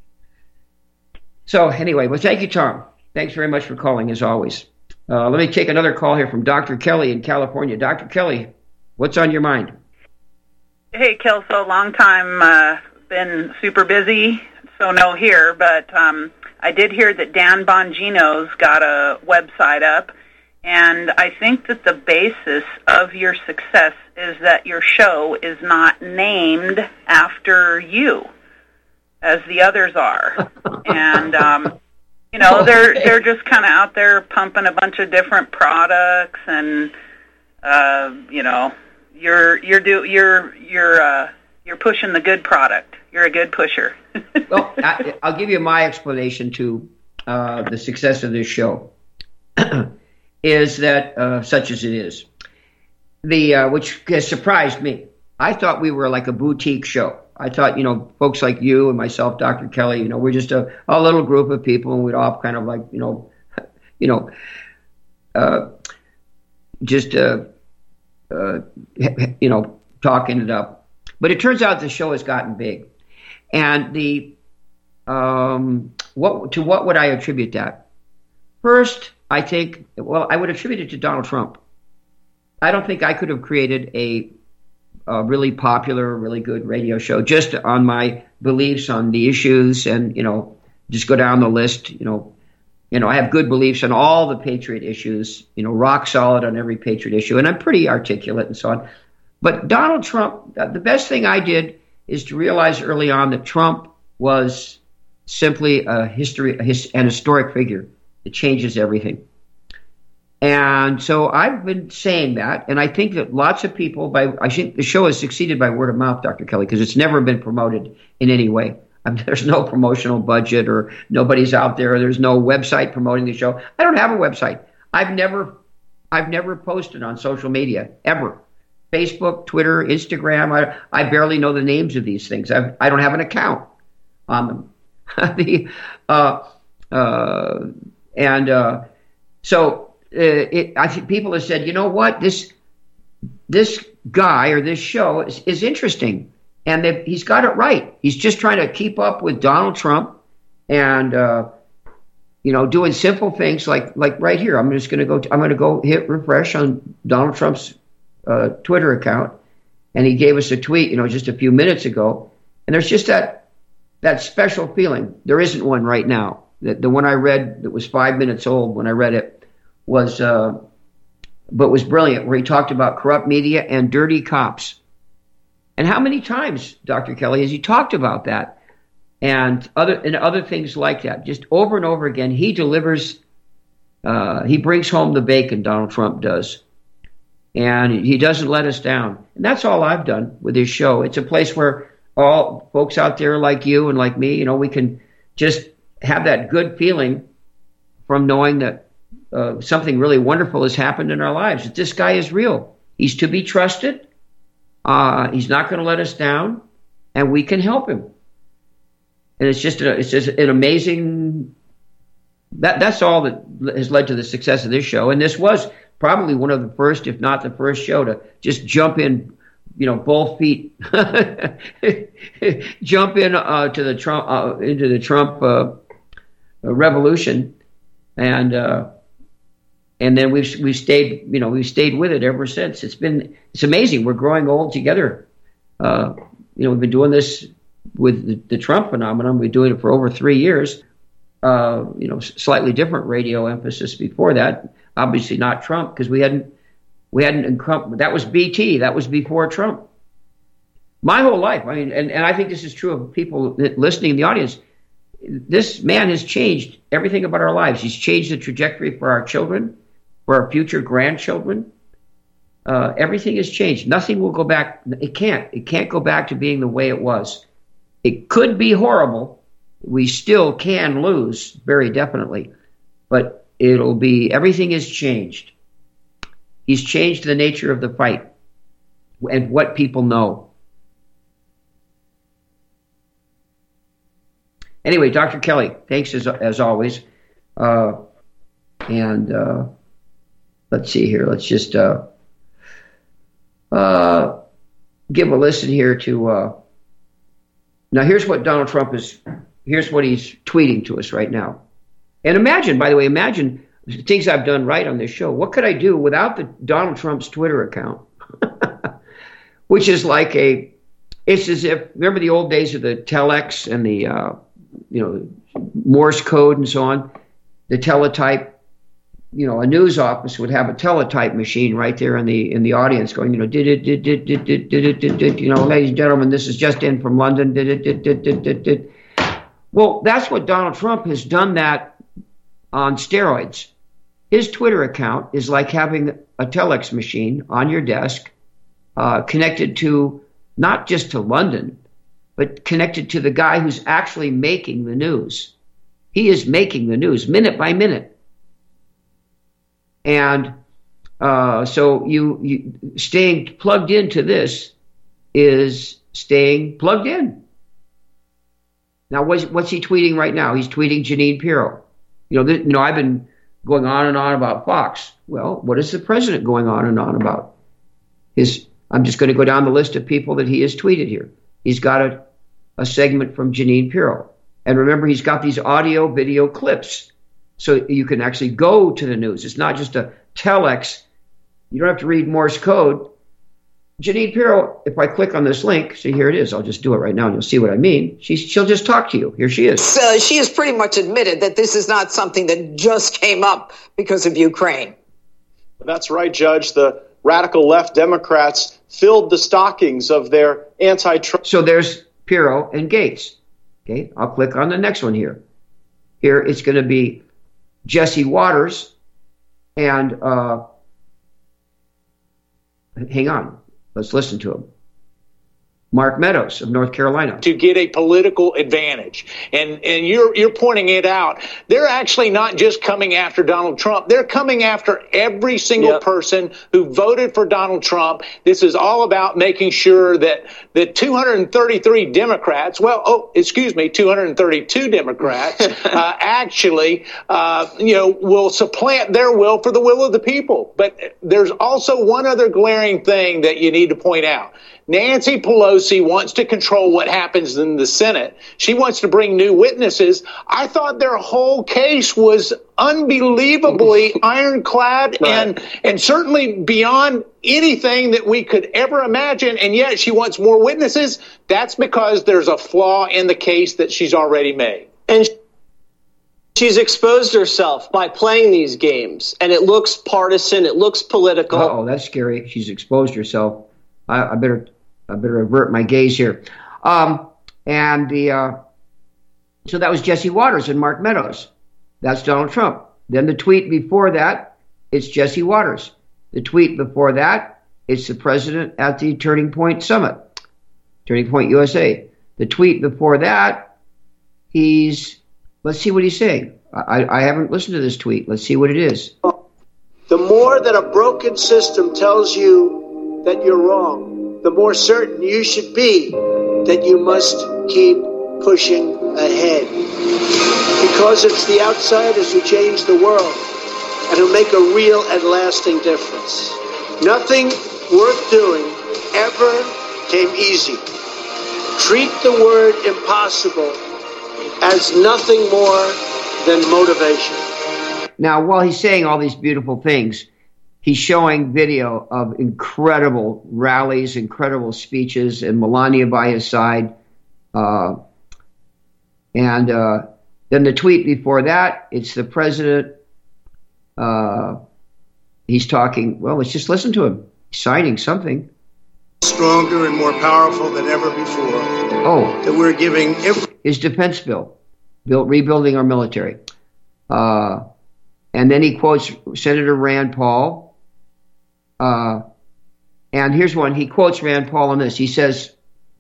So anyway, well, thank you, Tom. Thanks very much for calling, as always. Uh, let me take another call here from Doctor Kelly in California. Doctor Kelly, what's on your mind? Hey, Kelso, long time, uh, been super busy, so no here, but um, I did hear that Dan Bongino's got a website up, and I think that the basis of your success is that your show is not named after you, as the others are. And... Um, You know, they're they're just kind of out there pumping a bunch of different products, and uh, you know, you're you're do you're you're uh, you're pushing the good product. You're a good pusher. Well, I, I'll give you my explanation to uh, the success of this show. Is that uh, such as it is, the uh, which has surprised me. I thought we were like a boutique show. I thought, you know, folks like you and myself, Doctor Kelly, you know, we're just a, a little group of people, and we'd all kind of like, you know, you know, uh, just, uh, uh, you know, talking it up. But it turns out the show has gotten big. And the, um, what to what would I attribute that? First, I think, well, I would attribute it to Donald Trump. I don't think I could have created a a really popular, really good radio show just on my beliefs on the issues, and, you know, just go down the list. You know, you know, I have good beliefs on all the patriot issues, you know, rock solid on every patriot issue, and I'm pretty articulate and so on. But Donald Trump, the best thing I did is to realize early on that Trump was simply a history, a his, an historic figure that changes everything. And so I've been saying that, and I think that lots of people, by I think the show has succeeded by word of mouth, Doctor Kelly, because it's never been promoted in any way. I mean, there's no promotional budget, or nobody's out there. There's no website promoting the show. I don't have a website. I've never, I've never posted on social media ever. Facebook, Twitter, Instagram. I I barely know the names of these things. I've, I don't have an account on them. the uh, uh, and uh, so uh, it, I think people have said, you know what, this this guy or this show is, is interesting, and he's got it right. He's just trying to keep up with Donald Trump, and uh, you know, doing simple things like like right here. I'm just going to go. I'm going to go hit refresh on Donald Trump's uh, Twitter account, and he gave us a tweet, you know, just a few minutes ago, and there's just that that special feeling. There isn't one right now. The, the one I read that was five minutes old when I read it was, uh, but was brilliant, where he talked about corrupt media and dirty cops. And how many times, Doctor Kelly, has he talked about that? And other and other things like that, just over and over again. He delivers. Uh, he brings home the bacon. Donald Trump does. And he doesn't let us down. And that's all I've done with his show. It's a place where all folks out there like you and like me, you know, we can just have that good feeling from knowing that uh, something really wonderful has happened in our lives. That this guy is real. He's to be trusted. Uh, he's not going to let us down, and we can help him. And it's just a, it's just an amazing. That that's all that has led to the success of this show. And this was probably one of the first, if not the first show to just jump in, you know, both feet, jump in uh, to the Trump uh, into the Trump uh, revolution, and uh, and then we've we stayed, you know, we've stayed with it ever since. It's been it's amazing. We're growing old together. Uh, you know, we've been doing this with the, the Trump phenomenon. We've been doing it for over three years. Uh, you know, slightly different radio emphasis before that. Obviously not Trump, because we hadn't, we hadn't, that was B T, that was before Trump. My whole life, I mean, and, and I think this is true of people listening in the audience, this man has changed everything about our lives. He's changed the trajectory for our children, for our future grandchildren. Uh, everything has changed. Nothing will go back. It can't. It can't go back to being the way it was. It could be horrible. We still can lose, very definitely. But it'll be, everything has changed. He's changed the nature of the fight and what people know. Anyway, Doctor Kelly, thanks as, as always. Uh, and uh, let's see here. Let's just uh, uh, give a listen here to, uh, now here's what Donald Trump is, here's what he's tweeting to us right now. And imagine, by the way, imagine things I've done right on this show. What could I do without the Donald Trump's Twitter account? Which is like a, it's as if, remember the old days of the telex and the, uh, you know, Morse code and so on, the teletype, you know, a news office would have a teletype machine right there in the in the audience going, you know, did it, did it, did it, did it, did it, you know, ladies and gentlemen, this is just in from London, did it, did it, did it, did it. Well, that's what Donald Trump has done that on steroids. His Twitter account is like having a telex machine on your desk, uh, connected to, not just to London, but connected to the guy who's actually making the news. He is making the news minute by minute. And uh, so you, you staying plugged into this is staying plugged in. Now, what's, what's he tweeting right now? He's tweeting Jeanine Pirro. You know, th- you know, I've been going on and on about Fox. Well, what is the president going on and on about? His, I'm just going to go down the list of people that he has tweeted here. He's got a, a segment from Jeanine Pirro. And remember, he's got these audio video clips. So you can actually go to the news. It's not just a telex. You don't have to read Morse code. Jeanine Pirro, if I click on this link, see, here it is. I'll just do it right now and you'll see what I mean. She's, she'll just talk to you. Here she is. So she has pretty much admitted that this is not something that just came up because of Ukraine. That's right, Judge. The radical left Democrats filled the stockings of their anti-Trump. So there's Pirro and Gates. Okay, I'll click on the next one here. Here it's going to be Jesse Waters and uh, hang on. Let's listen to him. Mark Meadows of North Carolina. To get a political advantage. And and you're you're pointing it out. They're actually not just coming after Donald Trump. They're coming after every single yep. person who voted for Donald Trump. This is all about making sure that the two hundred thirty-three Democrats, well, oh, excuse me, two hundred thirty-two Democrats, uh, actually, uh, you know, will supplant their will for the will of the people. But there's also one other glaring thing that you need to point out. Nancy Pelosi wants to control what happens in the Senate. She wants to bring new witnesses. I thought their whole case was unbelievably ironclad right. and and certainly beyond anything that we could ever imagine. And yet she wants more witnesses. That's because there's a flaw in the case that she's already made. And she's exposed herself by playing these games. And it looks partisan. It looks political. Oh, that's scary. She's exposed herself. I, I better... I better avert my gaze here. Um, and the uh, so that was Jesse Waters and Mark Meadows. That's Donald Trump. Then the tweet before that, it's Jesse Waters. The tweet before that, it's the president at the Turning Point Summit, Turning Point U S A. The tweet before that, he's, let's see what he's saying. I, I haven't listened to this tweet. Let's see what it is. The more that a broken system tells you that you're wrong, the more certain you should be that you must keep pushing ahead. Because it's the outsiders who change the world and who make a real and lasting difference. Nothing worth doing ever came easy. Treat the word impossible as nothing more than motivation. Now, while he's saying all these beautiful things, he's showing video of incredible rallies, incredible speeches, and Melania by his side. Uh, and uh, then the tweet before that, it's the president. Uh, he's talking. Well, let's just listen to him. He's signing something. Stronger and more powerful than ever before. Oh. That we're giving every... His defense bill, built, rebuilding our military. Uh, and then he quotes Senator Rand Paul. Uh, and here's one. He quotes Rand Paul on this. He says,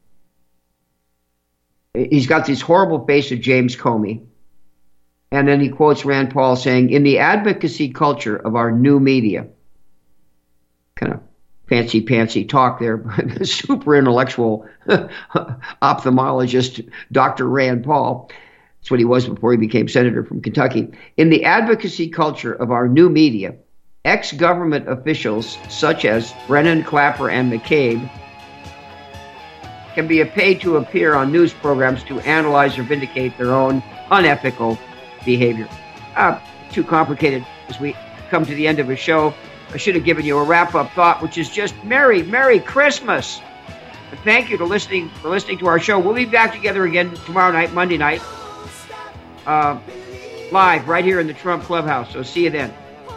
he's got this horrible face of James Comey. And then he quotes Rand Paul saying, in the advocacy culture of our new media, kind of fancy-pantsy talk there, super intellectual ophthalmologist, Doctor Rand Paul. That's what he was before he became senator from Kentucky. In the advocacy culture of our new media, ex-government officials such as Brennan, Clapper, and McCabe can be paid to appear on news programs to analyze or vindicate their own unethical behavior. Uh, too complicated as we come to the end of a show. I should have given you a wrap-up thought, which is just Merry, Merry Christmas. And thank you to listening for listening to our show. We'll be back together again tomorrow night, Monday night, uh, live right here in the Trump Clubhouse. So see you then.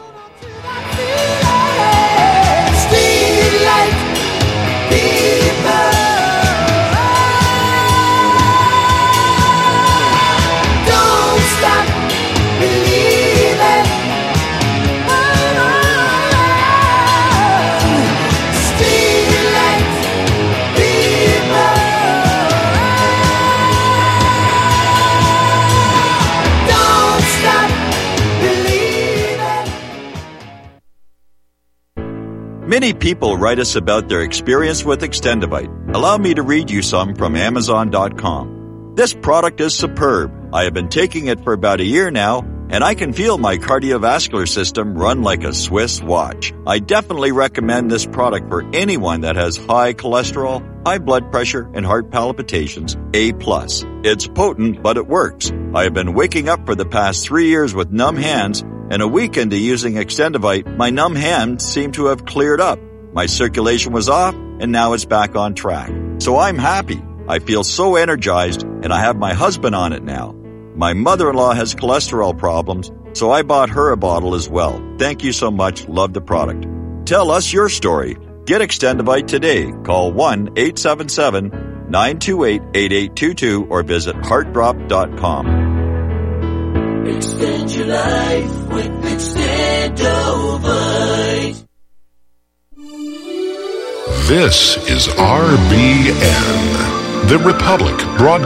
Many people write us about their experience with Extendivite. Allow me to read you some from Amazon dot com. This product is superb. I have been taking it for about a year now, and I can feel my cardiovascular system run like a Swiss watch. I definitely recommend this product for anyone that has high cholesterol, high blood pressure, and heart palpitations, A plus. It's potent, but it works. I have been waking up for the past three years with numb hands, and a week into using Extendivite, my numb hands seem to have cleared up. My circulation was off, and now it's back on track. So I'm happy. I feel so energized, and I have my husband on it now. My mother-in-law has cholesterol problems, so I bought her a bottle as well. Thank you so much. Love the product. Tell us your story. Get Extendivite today. Call one eight seven seven, nine two eight, eight eight two two or visit heart drop dot com. Extend your life with Extendovite. This is R B N, the Republic Broadcasting